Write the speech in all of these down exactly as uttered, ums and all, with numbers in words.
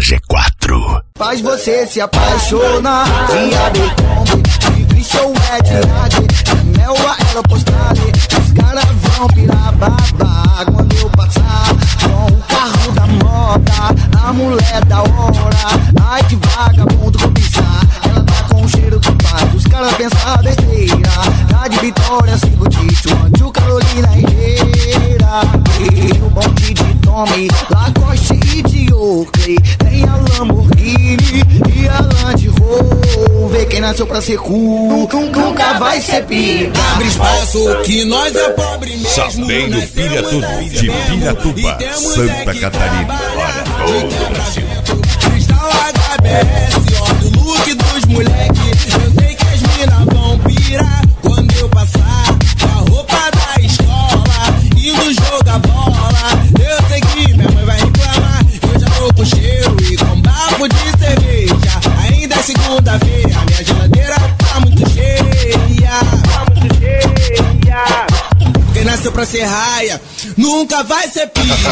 G quatro. Faz você se apaixonar. Dia de tombe, de Christian Ed, Mel a ela postale. Os caras vão pirar babá quando eu passar com o carro da moda, a mulher da hora. Ai que vagabundo vou pisar. Ela tá com o cheiro do pai. Os caras pensam besteira. Tá de Vitória, sigo Tito, Antio, Carolina Herrera. E o bonde de Tommy, Lacoste e de Oakley. Tem a Lamborghini e a Land Rover. Quem nasceu pra ser cool nunca vai ser pica. Abre espaço que nós é pobre mesmo. Sabendo pilha tudo de Piratuba, Santa Catarina. Para todo o Brasil. Cristal H B S, ó, do look dos moleque. Eu sei que as minas vão pirar quando eu passar com a roupa da escola, indo jogar bola. Eu sei que minha mãe vai reclamar. Eu já tô com cheiro e com bafo de cerveja. Ainda é segunda-feira, minha geladeira tá muito cheia. Tá muito cheia. Quem nasceu pra ser raia nunca vai ser pica.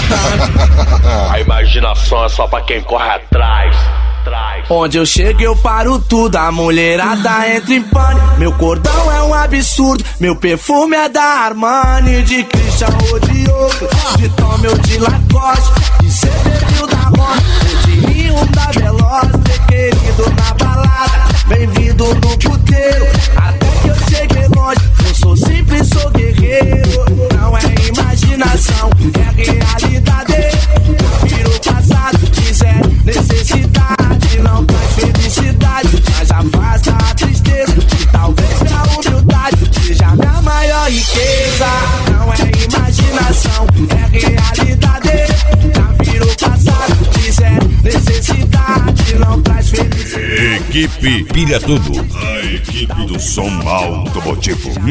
A imaginação é só pra quem corre atrás. Onde eu chego eu paro tudo, a mulherada entra em pânico. Meu cordão é um absurdo, meu perfume é da Armani. De Christian ou de outro, de Tommy ou de Lacoste, de C B da Rocha, ou de Rio da Veloz. Ser querido na balada, bem-vindo no puteiro. Até que eu cheguei longe, eu sou simples, sou guerreiro. Não é imaginação, é realidade. Prefiro o passado, quiser necessidade. Não traz felicidade, mas afasta a tristeza. E talvez a humildade seja minha maior riqueza. Não é imaginação, é realidade. Prefiro o passado, quiser necessidade. Não traz felicidade. Equipe Pilha Tudo, a equipe do som automotivo. Eu,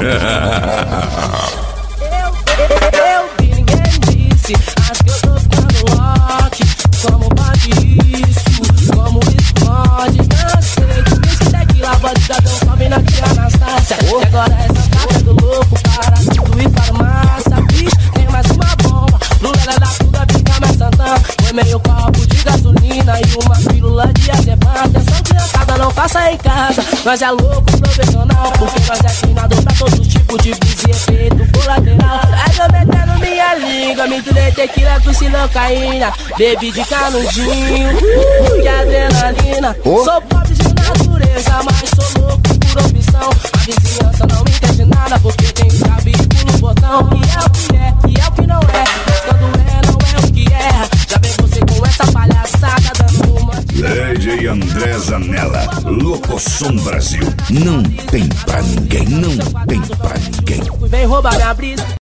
eu vi, ninguém disse. Acho que eu tô ficando rock. Como pode isso? Como isso pode? Cansei de whisky, tequila, bandidão, sobe na tia Anastácia. E agora essa casa do louco, para tudo e farmácia. Bicho, tem mais uma bomba. Lula da puta, fica mais santana. Foi meio copo de gasolina e uma pílula de azepam. Atenção, criançada, não faça em casa. Nós é louco profissional, porque nós é treinador pra todos os tipos de bis e efeito colateral. Aí eu metendo minha língua, misturei tequila com silocaína. Bebi de canudinho, que adrenalina. Sou pobre de natureza, mas sou louco por opção. A vizinhança não me entende nada, porque quem sabe pula o botão. E é o que é, e é o que não é. Mas quando é, não é o que erra. Já vem você com essa palhaçada dando uma... D J André Zanella, Locosom Brasil. Não tem pra ninguém, não tem pra ninguém. Vem roubar minha brisa.